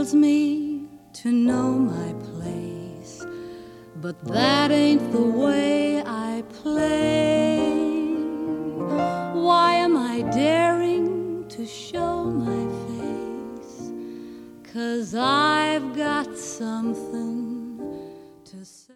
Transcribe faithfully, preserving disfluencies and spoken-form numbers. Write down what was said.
tells me to know my place, but that ain't the way I play. Why am I daring to show my face? 'Cause I've got something